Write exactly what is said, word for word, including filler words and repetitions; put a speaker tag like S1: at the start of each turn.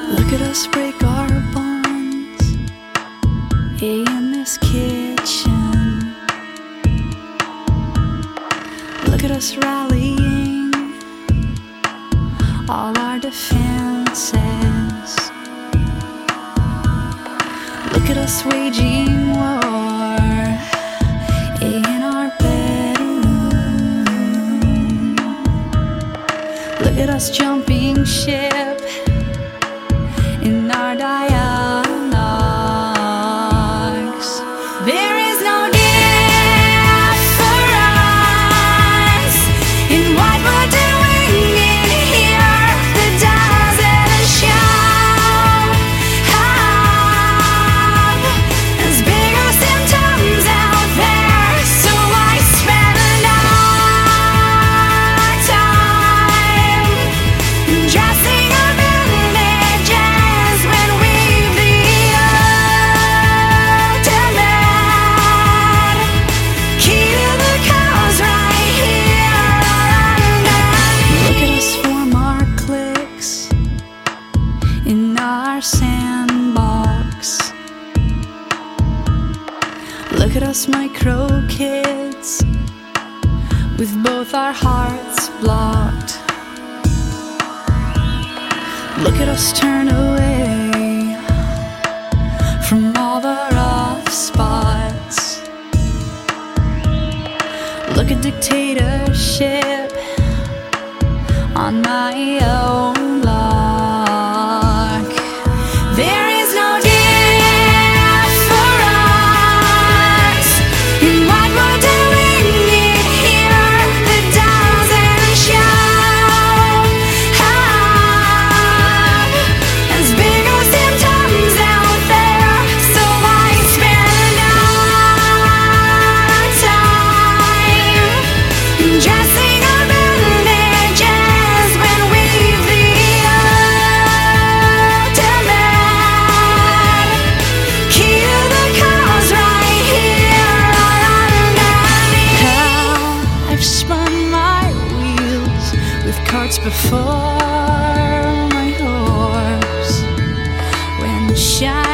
S1: Look at us break our bonds in this kitchen. Look at us rallying all our defenses. Look at us waging war in our bedroom. Look at us jumping ship in our dialogues. There is no difference in what we're doing in here that doesn't show up as bigger symptoms out there. So I spend our time dressing our bandages when we've the ultimate key to the cause right here. Look at us form our cliques in our sandbox. Look at us micro kids with both our hearts blocked. Look at us turn away from all the rough spots. Look at dictatorship on my own block. There is no difference in what we're doing in here that doesn't show up as bigger symptoms out there. So I spend our time dressing our bandages when we've the ultimate key to the cause right here underneath. How I've spun my wheels with carts before my horse when shine